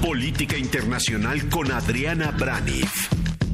Política Internacional con Adriana Braniff.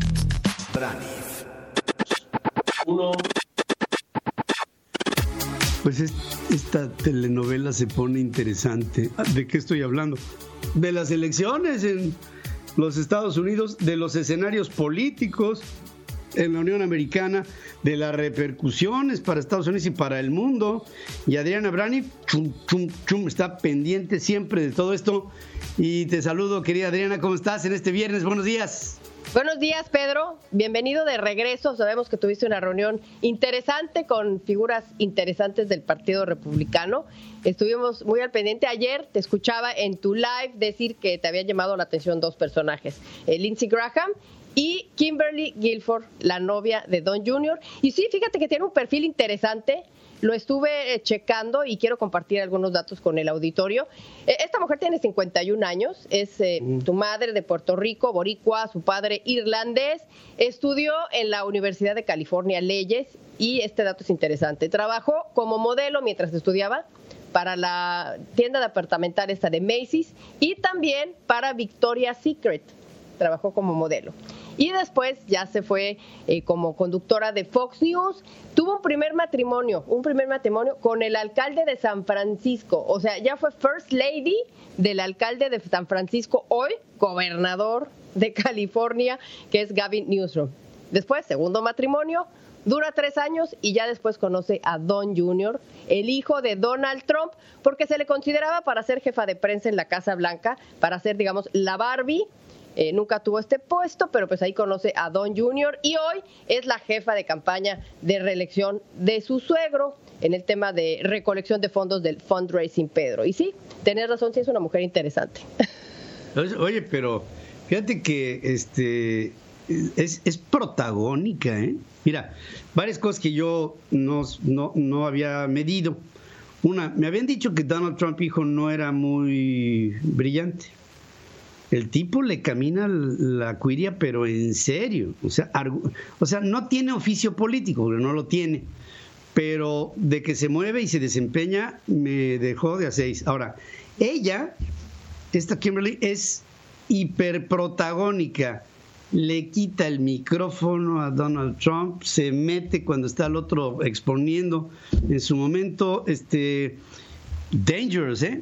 Pues esta telenovela se pone interesante. ¿De qué estoy hablando? De las elecciones en los Estados Unidos, de los escenarios políticos en la Unión Americana, de las repercusiones para Estados Unidos y para el mundo. Y Adriana Braniff está pendiente siempre de todo esto. Y te saludo, querida Adriana, ¿cómo estás en este viernes? Buenos días. Buenos días, Pedro. Bienvenido de regreso. Sabemos que tuviste una reunión interesante con figuras interesantes del Partido Republicano. Estuvimos muy al pendiente. Ayer te escuchaba en tu live decir que te habían llamado la atención dos personajes, Lindsey Graham y Kimberly Guilford, la novia de Don Jr. Y sí, fíjate que tiene un perfil interesante. Lo estuve checando y quiero compartir algunos datos con el auditorio. Esta mujer tiene 51 años, es su madre de Puerto Rico, boricua, su padre irlandés. Estudió en la Universidad de California leyes y este dato es interesante. Trabajó como modelo mientras estudiaba para la tienda departamental esta de Macy's y también para Victoria's Secret. Trabajó como modelo. Y después ya se fue como conductora de Fox News. Tuvo un primer matrimonio con el alcalde de San Francisco. O sea, ya fue First Lady del alcalde de San Francisco, hoy gobernador de California, que es Gavin Newsom. Después, segundo matrimonio, dura 3 años y ya después conoce a Don Jr., el hijo de Donald Trump, porque se le consideraba para ser jefa de prensa en la Casa Blanca, para ser, digamos, la Barbie. Nunca tuvo este puesto, pero pues ahí conoce a Don Jr. y hoy es la jefa de campaña de reelección de su suegro en el tema de recolección de fondos del fundraising, Pedro. Y sí, tenés razón, sí es una mujer interesante. Oye, pero fíjate que es protagónica, ¿eh? Mira, varias cosas que yo no había medido. Una, me habían dicho que Donald Trump, hijo, no era muy brillante. El tipo le camina la cuiria, pero en serio. O sea, no tiene oficio político, porque no lo tiene. Pero de que se mueve y se desempeña, me dejó de a 6. Ahora, esta Kimberly, es hiperprotagónica. Le quita el micrófono a Donald Trump, se mete cuando está el otro exponiendo. En su momento, dangerous, ¿eh?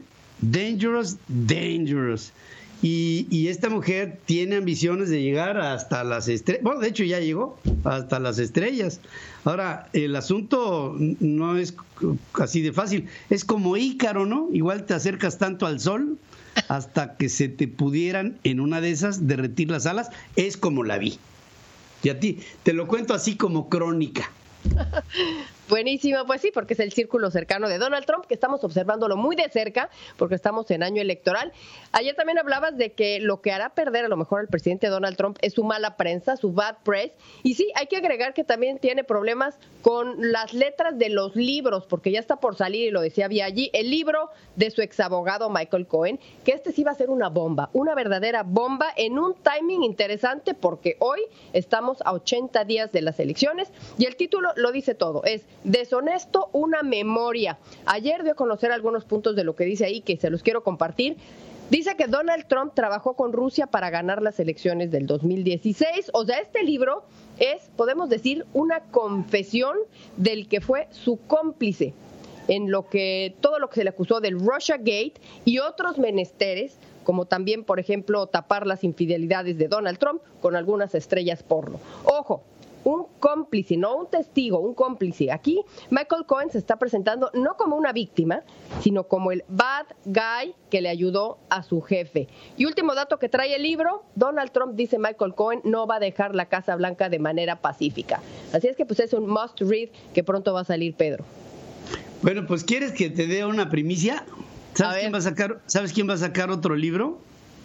Dangerous. Y esta mujer tiene ambiciones de llegar hasta las estrellas. Bueno, de hecho ya llegó hasta las estrellas. Ahora, el asunto no es así de fácil. Es como Ícaro, ¿no? Igual te acercas tanto al sol hasta que se te pudieran en una de esas derretir las alas. Es como la vi. Y a ti te lo cuento así como crónica. Buenísimo, pues sí, porque es el círculo cercano de Donald Trump, que estamos observándolo muy de cerca, porque estamos en año electoral. Ayer también hablabas de que lo que hará perder a lo mejor al presidente Donald Trump es su mala prensa, su bad press, y sí, hay que agregar que también tiene problemas con las letras de los libros, porque ya está por salir, y lo decía Biaggi, el libro de su exabogado Michael Cohen, que sí va a ser una bomba, una verdadera bomba, en un timing interesante, porque hoy estamos a 80 días de las elecciones, y el título lo dice todo, es Deshonesto, una memoria. Ayer dio a conocer algunos puntos de lo que dice ahí, que se los quiero compartir. Dice que Donald Trump trabajó con Rusia para ganar las elecciones del 2016. O sea, este libro es, podemos decir, una confesión del que fue su cómplice en todo lo que se le acusó del Russiagate y otros menesteres, como también, por ejemplo, tapar las infidelidades de Donald Trump con algunas estrellas porno. Ojo, un cómplice, no un testigo, un cómplice. Aquí Michael Cohen se está presentando no como una víctima, sino como el bad guy que le ayudó a su jefe. Y último dato que trae el libro, Donald Trump, dice Michael Cohen, no va a dejar la Casa Blanca de manera pacífica. Así es que pues es un must read que pronto va a salir, Pedro. Bueno, pues ¿quieres que te dé una primicia? ¿Sabes quién va a sacar otro libro?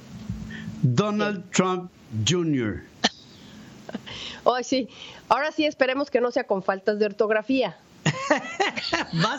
Donald Trump Jr. Oh, sí. Ahora sí, esperemos que no sea con faltas de ortografía. Va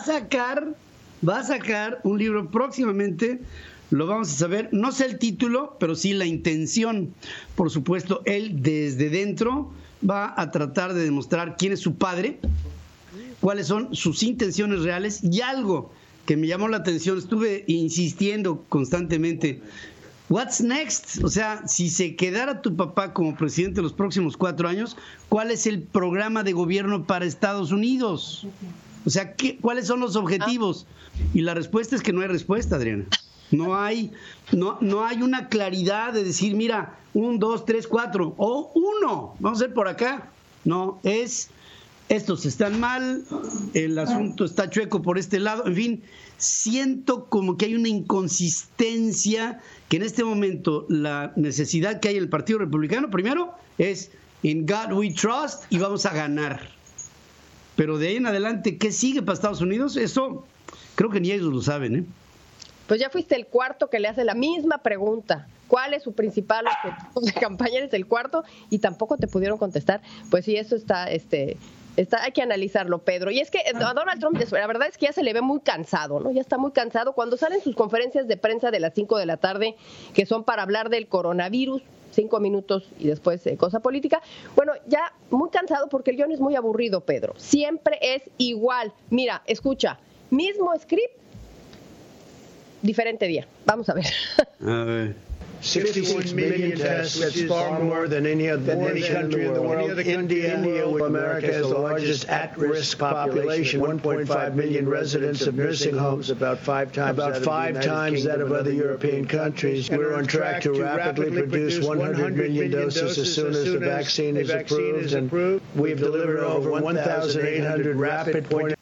a sacar un libro próximamente, lo vamos a saber, no sé el título, pero sí la intención. Por supuesto, él desde dentro va a tratar de demostrar quién es su padre, cuáles son sus intenciones reales, y algo que me llamó la atención, estuve insistiendo constantemente. What's next? O sea, si se quedara tu papá como presidente los próximos 4 años, ¿cuál es el programa de gobierno para Estados Unidos? O sea, ¿cuáles son los objetivos? Y la respuesta es que no hay respuesta, Adriana. No hay una claridad de decir, mira, 1, 2, 3, 4, o 1, vamos a ir por acá. No, estos están mal, el asunto está chueco por este lado, en fin, siento como que hay una inconsistencia, que en este momento la necesidad que hay en el Partido Republicano, primero, es In God We Trust y vamos a ganar. Pero de ahí en adelante, ¿qué sigue para Estados Unidos? Eso creo que ni ellos lo saben, ¿eh? Pues ya fuiste el cuarto que le hace la misma pregunta. ¿Cuál es su principal objetivo de campaña? Eres el cuarto y tampoco te pudieron contestar. Pues sí, eso está, hay que analizarlo, Pedro. Y es que a Donald Trump, la verdad es que ya se le ve muy cansado, ¿no? Ya está muy cansado. Cuando salen sus conferencias de prensa de las 5 de la tarde, que son para hablar del coronavirus, 5 minutos y después cosa política. Bueno, ya muy cansado porque el guión es muy aburrido, Pedro. Siempre es igual. Mira, escucha, mismo script, diferente día. Vamos a ver. A ver. 66 million tests, that's far more than any country in the world. India, America has the largest at-risk population, 1.5 million residents of nursing homes, about five times that of other European countries. We're on track to rapidly produce 100 million doses as soon as the vaccine is approved, and we've delivered over 1,800 rapid point.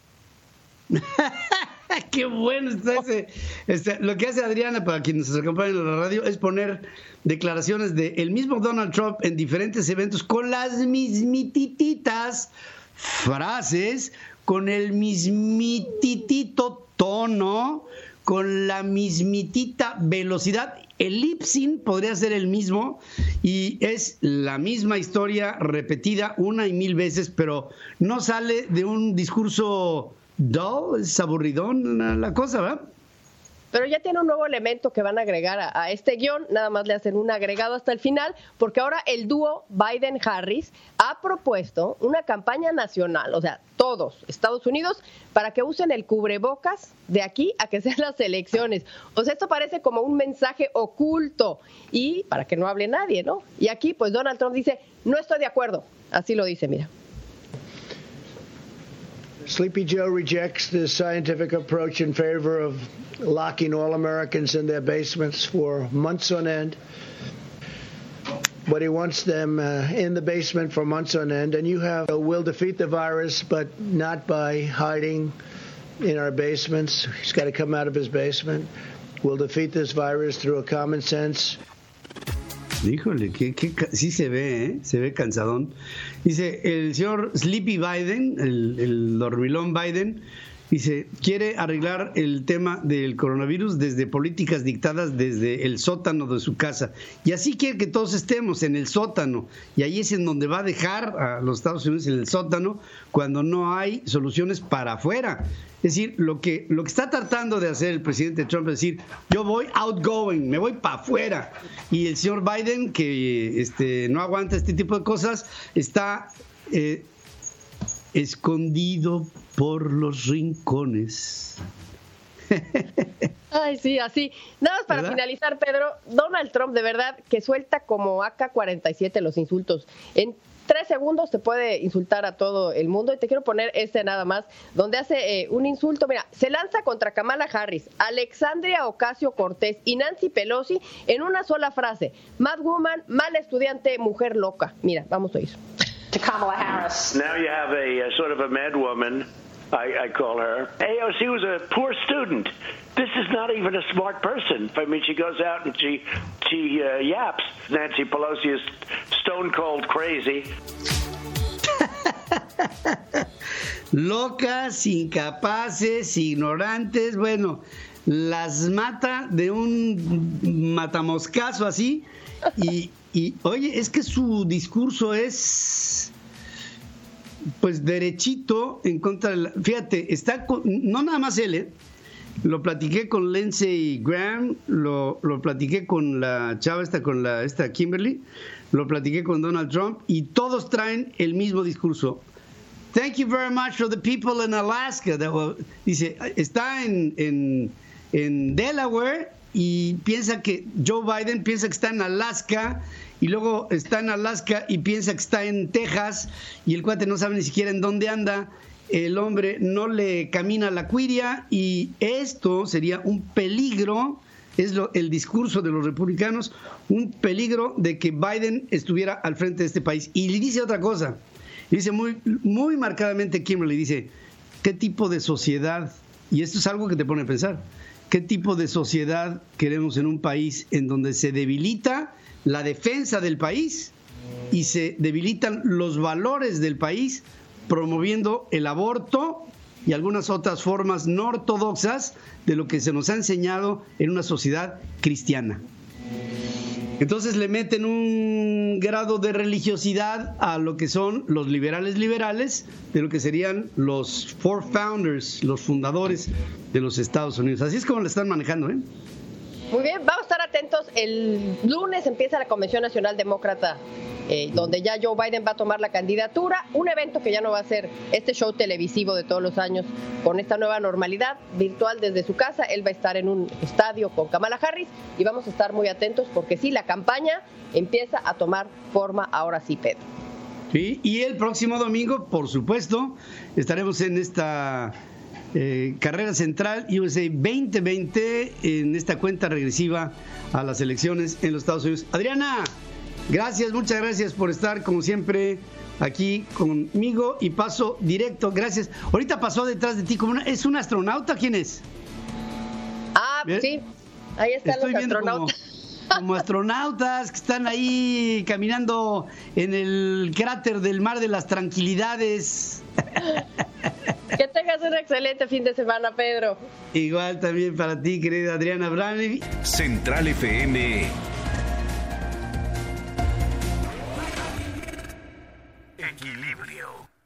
Qué bueno está ese. Lo que hace Adriana, para quienes nos acompañan en la radio, es poner declaraciones de el mismo Donald Trump en diferentes eventos con las mismitititas frases, con el mismititito tono, con la mismitita velocidad. El lip sync podría ser el mismo y es la misma historia repetida 1 y 1000 veces, pero no sale de un discurso dull, es aburridón la cosa, ¿verdad? Pero ya tiene un nuevo elemento que van a agregar a este guión, nada más le hacen un agregado hasta el final, porque ahora el dúo Biden-Harris ha propuesto una campaña nacional, o sea, todos, Estados Unidos, para que usen el cubrebocas de aquí a que sean las elecciones. O sea, esto parece como un mensaje oculto y para que no hable nadie, ¿no? Y aquí, pues Donald Trump dice, no estoy de acuerdo, así lo dice, mira. Sleepy Joe rejects the scientific approach in favor of locking all Americans in their basements for months on end. But he wants them in the basement for months on end. And we'll defeat the virus, but not by hiding in our basements. He's got to come out of his basement. We'll defeat this virus through a common sense. Híjole, sí se ve cansadón. Dice, el señor Sleepy Biden, el dormilón Biden, dice, quiere arreglar el tema del coronavirus desde políticas dictadas desde el sótano de su casa. Y así quiere que todos estemos en el sótano. Y ahí es en donde va a dejar a los Estados Unidos en el sótano cuando no hay soluciones para afuera. Es decir, lo que está tratando de hacer el presidente Trump es decir, yo voy outgoing, me voy para afuera. Y el señor Biden, que no aguanta este tipo de cosas, está escondido por los rincones. Ay, sí, así. Nada más para finalizar, Pedro, Donald Trump de verdad que suelta como AK-47 los insultos. En 3 segundos te puede insultar a todo el mundo y te quiero poner nada más, donde hace un insulto, mira, se lanza contra Kamala Harris, Alexandria Ocasio-Cortez y Nancy Pelosi en una sola frase, mad woman, mal estudiante, mujer loca. Mira, vamos a oír. To Kamala Harris. Now you have a sort of a mad woman, I call her. AOC was a poor student. This is not even a smart person. I mean, she goes out and she yaps. Nancy Pelosi is stone cold crazy. Locas, incapaces, ignorantes, bueno, las mata de un matamoscazo así y oye, es que su discurso es pues derechito en contra de fíjate, está no nada más él, lo platiqué con Lindsey Graham, lo platiqué con la chava con esta Kimberly, lo platiqué con Donald Trump y todos traen el mismo discurso. Thank you very much for the people in Alaska. Dice, está en Delaware y piensa que Joe Biden piensa que está en Alaska, y luego está en Alaska y piensa que está en Texas, y el cuate no sabe ni siquiera en dónde anda, el hombre no le camina la cuiria, y esto sería un peligro, el discurso de los republicanos, un peligro de que Biden estuviera al frente de este país. Y le dice otra cosa, dice muy marcadamente Kimberly, dice, ¿qué tipo de sociedad? Y esto es algo que te pone a pensar, ¿qué tipo de sociedad queremos en un país en donde se debilita la defensa del país y se debilitan los valores del país, promoviendo el aborto y algunas otras formas no ortodoxas de lo que se nos ha enseñado en una sociedad cristiana? Entonces le meten un grado de religiosidad a lo que son los liberales, de lo que serían los four founders, los fundadores de los Estados Unidos. Así es como lo están manejando, ¿eh? Muy bien, vamos a estar atentos. El lunes empieza la Convención Nacional Demócrata, donde ya Joe Biden va a tomar la candidatura, un evento que ya no va a ser este show televisivo de todos los años con esta nueva normalidad virtual desde su casa. Él va a estar en un estadio con Kamala Harris y vamos a estar muy atentos porque sí, la campaña empieza a tomar forma ahora sí, Pedro. Sí, y el próximo domingo, por supuesto, estaremos en esta carrera central USA 2020 en esta cuenta regresiva a las elecciones en los Estados Unidos. Adriana, gracias, muchas gracias por estar como siempre aquí conmigo y paso directo, gracias. Ahorita pasó detrás de ti ¿es un astronauta? ¿Quién es? Ah, ¿bien? Sí, ahí están los astronautas. Como astronautas que están ahí caminando en el cráter del Mar de las Tranquilidades. Que tengas un excelente fin de semana, Pedro. Igual también para ti, querida Adriana Brani. Central FM. Equilibrio.